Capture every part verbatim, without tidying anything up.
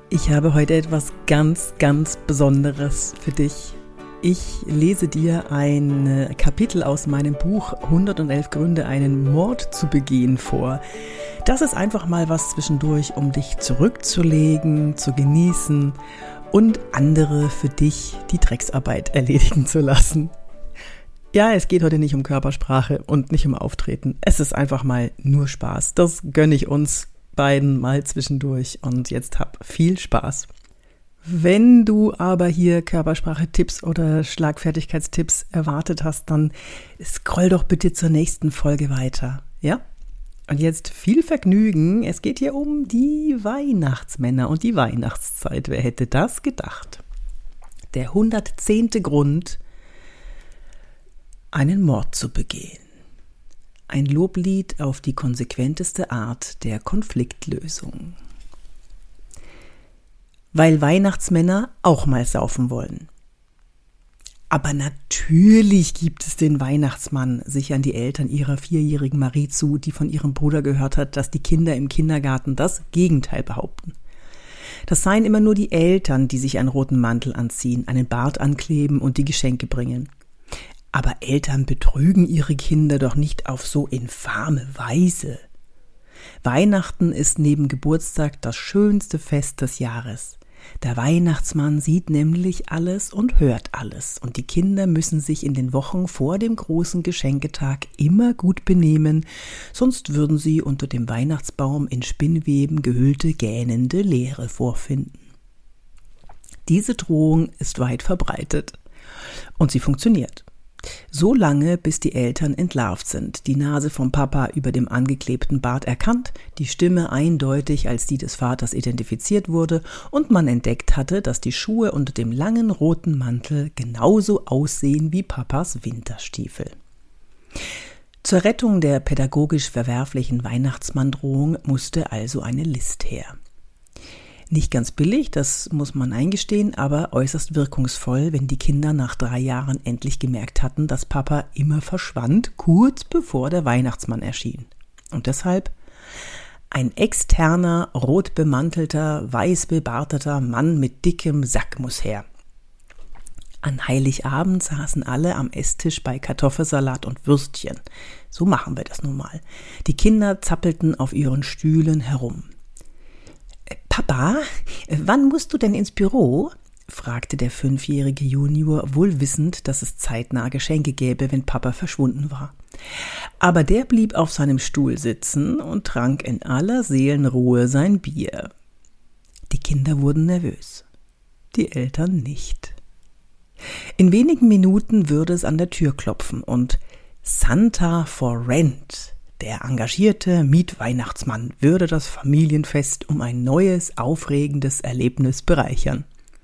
Ich habe heute etwas ganz, ganz Besonderes für dich. Ich lese dir ein Kapitel aus meinem Buch hundertelf Gründe, einen Mord zu begehen vor. Das ist einfach mal was zwischendurch, um dich zurückzulegen, zu genießen und andere für dich die Drecksarbeit erledigen zu lassen. Ja, es geht heute nicht um Körpersprache und nicht um Auftreten. Es ist einfach mal nur Spaß. Das gönne ich uns beiden mal zwischendurch und jetzt hab viel Spaß. Wenn du aber hier Körpersprache-Tipps oder Schlagfertigkeitstipps erwartet hast, dann scroll doch bitte zur nächsten Folge weiter, ja? Und jetzt viel Vergnügen. Es geht hier um die Weihnachtsmänner und die Weihnachtszeit. Wer hätte das gedacht? Der hundertzehnte Grund, einen Mord zu begehen. Ein Loblied auf die konsequenteste Art der Konfliktlösung. Weil Weihnachtsmänner auch mal saufen wollen. Aber natürlich gibt es den Weihnachtsmann, sichern die Eltern ihrer vierjährigen Marie zu, die von ihrem Bruder gehört hat, dass die Kinder im Kindergarten das Gegenteil behaupten. Das seien immer nur die Eltern, die sich einen roten Mantel anziehen, einen Bart ankleben und die Geschenke bringen. Aber Eltern betrügen ihre Kinder doch nicht auf so infame Weise. Weihnachten ist neben Geburtstag das schönste Fest des Jahres. Der Weihnachtsmann sieht nämlich alles und hört alles. Und die Kinder müssen sich in den Wochen vor dem großen Geschenketag immer gut benehmen, sonst würden sie unter dem Weihnachtsbaum in Spinnweben gehüllte, gähnende Leere vorfinden. Diese Drohung ist weit verbreitet. Und sie funktioniert. So lange, bis die Eltern entlarvt sind, die Nase vom Papa über dem angeklebten Bart erkannt, die Stimme eindeutig als die des Vaters identifiziert wurde und man entdeckt hatte, dass die Schuhe unter dem langen roten Mantel genauso aussehen wie Papas Winterstiefel. Zur Rettung der pädagogisch verwerflichen Weihnachtsmanndrohung musste also eine List her. Nicht ganz billig, das muss man eingestehen, aber äußerst wirkungsvoll, wenn die Kinder nach drei Jahren endlich gemerkt hatten, dass Papa immer verschwand, kurz bevor der Weihnachtsmann erschien. Und deshalb ein externer, rot bemantelter, weiß bebarteter Mann mit dickem Sack muss her. An Heiligabend saßen alle am Esstisch bei Kartoffelsalat und Würstchen. So machen wir das nun mal. Die Kinder zappelten auf ihren Stühlen herum. »Papa, wann musst du denn ins Büro?« fragte der fünfjährige Junior, wohl wissend, dass es zeitnah Geschenke gäbe, wenn Papa verschwunden war. Aber der blieb auf seinem Stuhl sitzen und trank in aller Seelenruhe sein Bier. Die Kinder wurden nervös, die Eltern nicht. In wenigen Minuten würde es an der Tür klopfen und Santa for Rent, der engagierte Mietweihnachtsmann, würde das Familienfest um ein neues, aufregendes Erlebnis bereichern.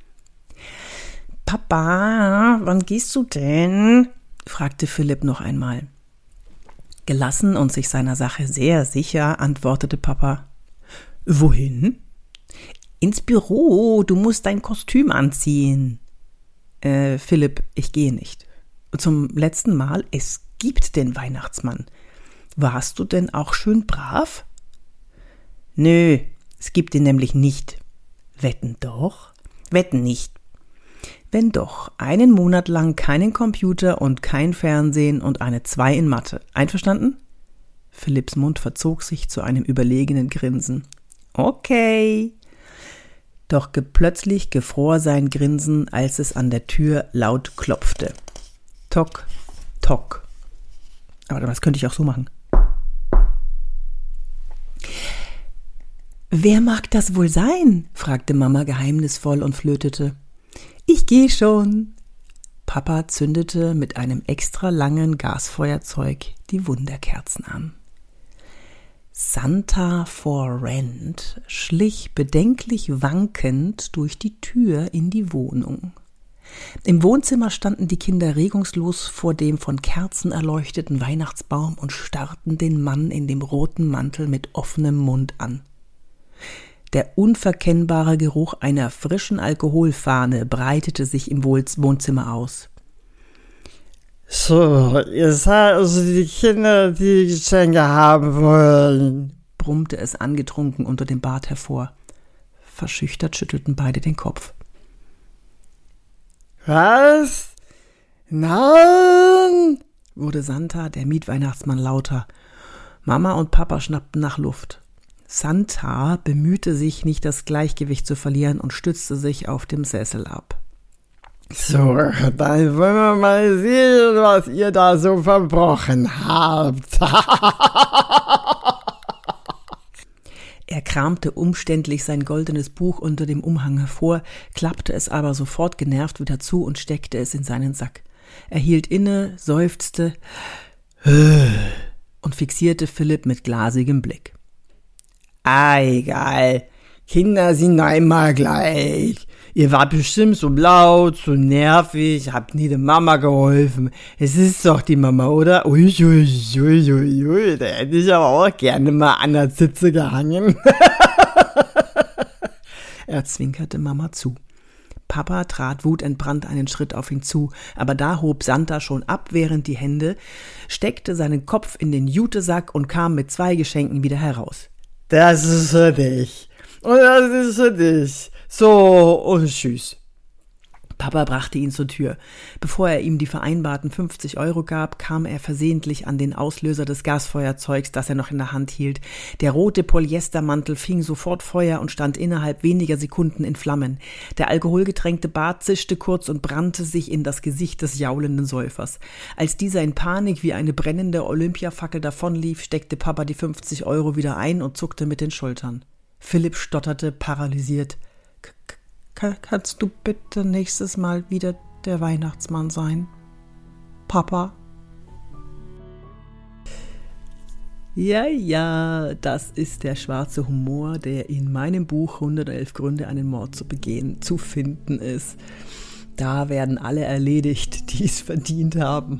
»Papa, wann gehst du denn?« fragte Philipp noch einmal. Gelassen und sich seiner Sache sehr sicher, antwortete Papa. »Wohin?« »Ins Büro, du musst dein Kostüm anziehen.« »Äh, Philipp, ich gehe nicht. Zum letzten Mal, es gibt den Weihnachtsmann. Warst du denn auch schön brav?« »Nö, es gibt ihn nämlich nicht.« »Wetten doch?« »Wetten nicht.« »Wenn doch, einen Monat lang keinen Computer und kein Fernsehen und eine zwei in Mathe. Einverstanden?« Philipps Mund verzog sich zu einem überlegenen Grinsen. »Okay.« Doch ge- plötzlich gefror sein Grinsen, als es an der Tür laut klopfte. Tock, tock. Aber das könnte ich auch so machen. »Wer mag das wohl sein?« fragte Mama geheimnisvoll und flötete. »Ich gehe schon.« Papa zündete mit einem extra langen Gasfeuerzeug die Wunderkerzen an. Santa for Rent schlich bedenklich wankend durch die Tür in die Wohnung. Im Wohnzimmer standen die Kinder regungslos vor dem von Kerzen erleuchteten Weihnachtsbaum und starrten den Mann in dem roten Mantel mit offenem Mund an. Der unverkennbare Geruch einer frischen Alkoholfahne breitete sich im Wohnzimmer aus. »So, ihr seid also die Kinder, die Geschenke haben wollen«, brummte es angetrunken unter dem Bart hervor. Verschüchtert schüttelten beide den Kopf. Was? Nein! Wurde Santa, der Mietweihnachtsmann, lauter. Mama und Papa schnappten nach Luft. Santa bemühte sich, nicht das Gleichgewicht zu verlieren und stützte sich auf dem Sessel ab. So, dann wollen wir mal sehen, was ihr da so verbrochen habt. Er kramte umständlich sein goldenes Buch unter dem Umhang hervor, klappte es aber sofort genervt wieder zu und steckte es in seinen Sack. Er hielt inne, seufzte und fixierte Philipp mit glasigem Blick. Ah, egal. Kinder sind einmal gleich. Ihr wart bestimmt so laut, so nervig, habt nie der Mama geholfen. Es ist doch die Mama, oder? Ui, ui, ui, ui, ui, da hätte ich aber auch gerne mal an der Zitze gehangen. Er zwinkerte Mama zu. Papa trat wutentbrannt einen Schritt auf ihn zu, aber da hob Santa schon abwehrend die Hände, steckte seinen Kopf in den Jutesack und kam mit zwei Geschenken wieder heraus. Das ist für dich. Und das ist für dich. So, und tschüss. Papa brachte ihn zur Tür. Bevor er ihm die vereinbarten fünfzig Euro gab, kam er versehentlich an den Auslöser des Gasfeuerzeugs, das er noch in der Hand hielt. Der rote Polyestermantel fing sofort Feuer und stand innerhalb weniger Sekunden in Flammen. Der alkoholgetränkte Bart zischte kurz und brannte sich in das Gesicht des jaulenden Säufers. Als dieser in Panik wie eine brennende Olympiafackel davonlief, steckte Papa die fünfzig Euro wieder ein und zuckte mit den Schultern. Philipp stotterte paralysiert. Kannst du bitte nächstes Mal wieder der Weihnachtsmann sein? Papa? Ja, ja, das ist der schwarze Humor, der in meinem Buch hundertelf Gründe, einen Mord zu begehen, zu finden ist. Da werden alle erledigt, die es verdient haben.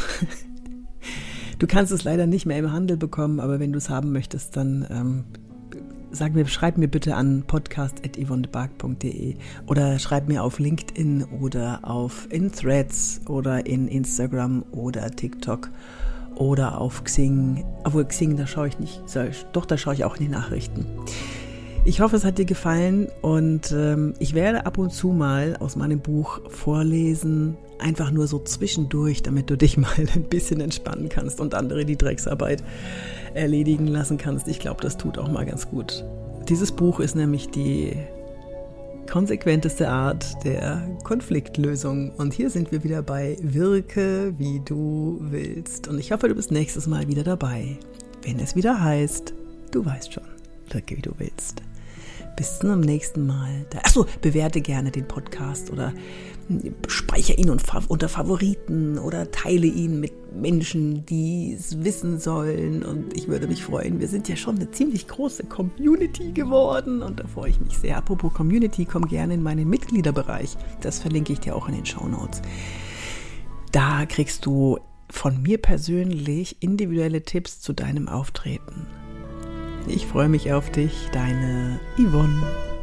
Du kannst es leider nicht mehr im Handel bekommen, aber wenn du es haben möchtest, dann ähm, Sag mir, schreib mir bitte an podcast at yvonnebark punkt de oder schreib mir auf LinkedIn oder auf in Threads oder in Instagram oder TikTok oder auf Xing. Obwohl Xing, da schaue ich nicht, doch, da schaue ich auch in die Nachrichten. Ich hoffe, es hat dir gefallen und ähm, ich werde ab und zu mal aus meinem Buch vorlesen, einfach nur so zwischendurch, damit du dich mal ein bisschen entspannen kannst und andere die Drecksarbeit erledigen lassen kannst. Ich glaube, das tut auch mal ganz gut. Dieses Buch ist nämlich die konsequenteste Art der Konfliktlösung. Und hier sind wir wieder bei Wirke, wie du willst. Und ich hoffe, du bist nächstes Mal wieder dabei, wenn es wieder heißt, du weißt schon, wirke, wie du willst. Bis zum nächsten Mal. Achso, bewerte gerne den Podcast oder speichere ihn unter Favoriten oder teile ihn mit Menschen, die es wissen sollen. Und ich würde mich freuen. Wir sind ja schon eine ziemlich große Community geworden und da freue ich mich sehr. Apropos Community, komm gerne in meinen Mitgliederbereich. Das verlinke ich dir auch in den Shownotes. Da kriegst du von mir persönlich individuelle Tipps zu deinem Auftreten. Ich freue mich auf dich, deine Yvonne.